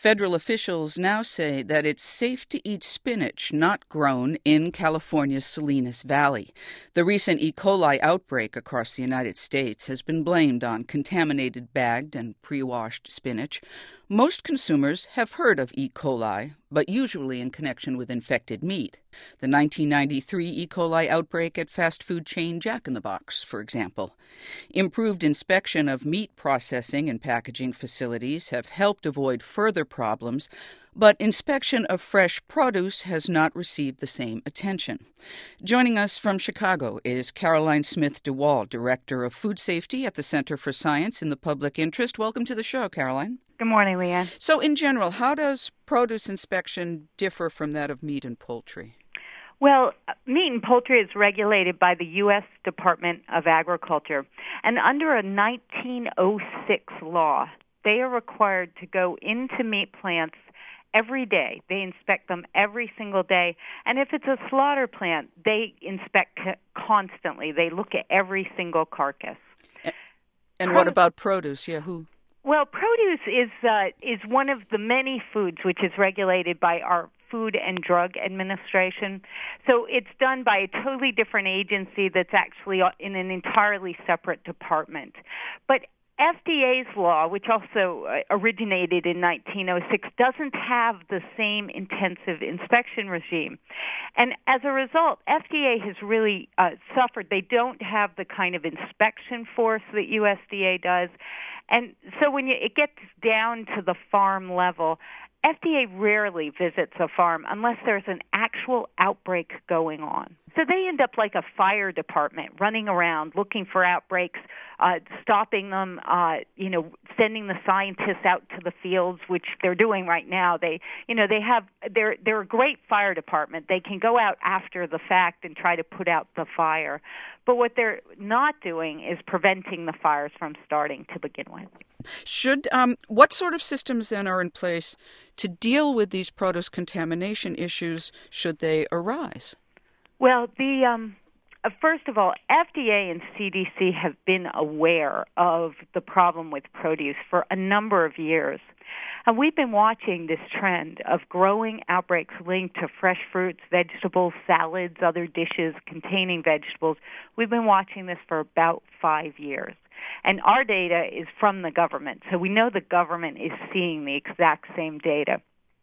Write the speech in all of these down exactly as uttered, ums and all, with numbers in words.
Federal officials now say that it's safe to eat spinach not grown in California's Salinas Valley. The recent E. coli outbreak across the United States has been blamed on contaminated bagged and pre-washed spinach. Most consumers have heard of E. coli, but usually in connection with infected meat. The nineteen ninety-three E. coli outbreak at fast food chain Jack in the Box, for example. Improved inspection of meat processing and packaging facilities have helped avoid further problems, but inspection of fresh produce has not received the same attention. Joining us from Chicago is Caroline Smith DeWall, Director of Food Safety at the Center for Science in the Public Interest. Welcome to the show, Caroline. Good morning, Leanne. So in general, how does produce inspection differ from that of meat and poultry? Well, meat and poultry is regulated by the U S Department of Agriculture. And under a nineteen oh six law, they are required to go into meat plants every day. They inspect them every single day. And if it's a slaughter plant, they inspect constantly. They look at every single carcass. And Pro- what about produce? Yeah, who? Well, produce is uh, is one of the many foods which is regulated by our Food and Drug Administration. So it's done by a totally different agency that's actually in an entirely separate department. But F D A's law, which also originated in nineteen oh six, doesn't have the same intensive inspection regime. And as a result, F D A has really uh, suffered. They don't have the kind of inspection force that U S D A does. And so when you, it gets down to the farm level, F D A rarely visits a farm unless there's an actual outbreak going on. So they end up like a fire department running around looking for outbreaks, uh, stopping them, uh, you know, sending the scientists out to the fields, which they're doing right now. They, you know, they have, they're, they're a great fire department. They can go out after the fact and try to put out the fire. But what they're not doing is preventing the fires from starting to begin with. Should, um, what sort of systems then are in place to deal with these produce contamination issues should they arise? Well, the um, uh, first of all, F D A and C D C have been aware of the problem with produce for a number of years. And we've been watching this trend of growing outbreaks linked to fresh fruits, vegetables, salads, other dishes containing vegetables. We've been watching this for about five years. And our data is from the government, so we know the government is seeing the exact same data.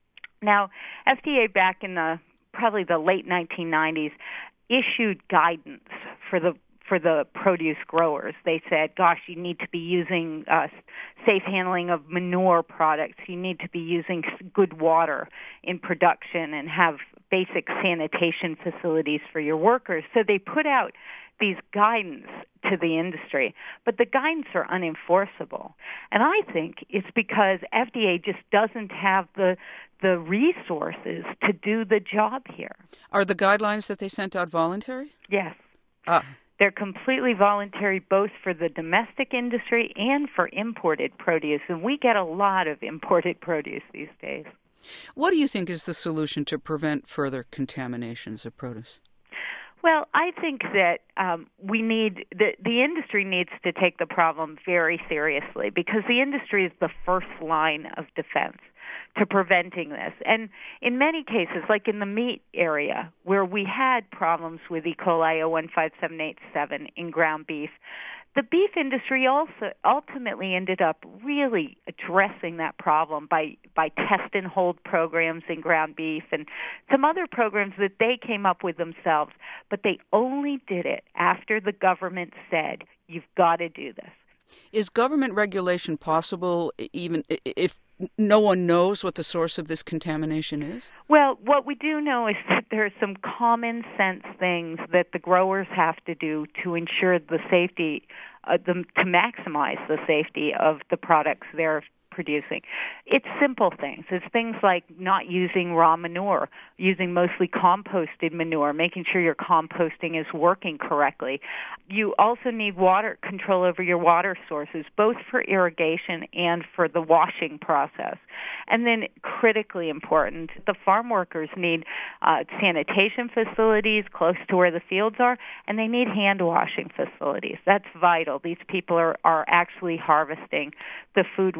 Now, F D A back in the probably the late nineteen nineties issued guidance for the for the produce growers. They said, gosh, you need to be using uh, safe handling of manure products. You need to be using good water in production and have basic sanitation facilities for your workers. So they put out these guidance to the industry, but the guidance are unenforceable. And I think it's because F D A just doesn't have the the resources to do the job here. Are the guidelines that they sent out voluntary? Yes. Ah. They're completely voluntary both for the domestic industry and for imported produce, and we get a lot of imported produce these days. What do you think is the solution to prevent further contaminations of produce? Well, I think that um, we need the the industry needs to take the problem very seriously because the industry is the first line of defense to preventing this. And in many cases, like in the meat area, where we had problems with E. coli oh one five seven eight seven in ground beef, the beef industry also ultimately ended up really addressing that problem by, by test and hold programs in ground beef and some other programs that they came up with themselves. But they only did it after the government said, you've got to do this. Is government regulation possible even if no one knows what the source of this contamination is? Well, what we do know is that there are some common sense things that the growers have to do to ensure the safety, uh, the, to maximize the safety of the products they're producing. It's simple things. It's things like not using raw manure, using mostly composted manure, making sure your composting is working correctly. You also need water control over your water sources, both for irrigation and for the washing process. And then critically important, the farm workers need uh, sanitation facilities close to where the fields are, and they need hand washing facilities. That's vital. These people are, are actually harvesting the food we're going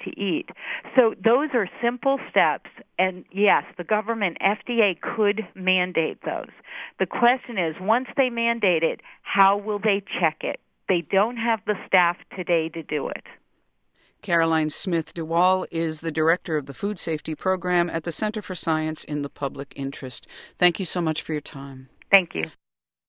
to eat. So those are simple steps, and yes, the government, F D A, could mandate those. The question is, once they mandate it, how will they check it? They don't have the staff today to do it. Caroline Smith DeWall is the director of the Food Safety Program at the Center for Science in the Public Interest. Thank you so much for your time. Thank you.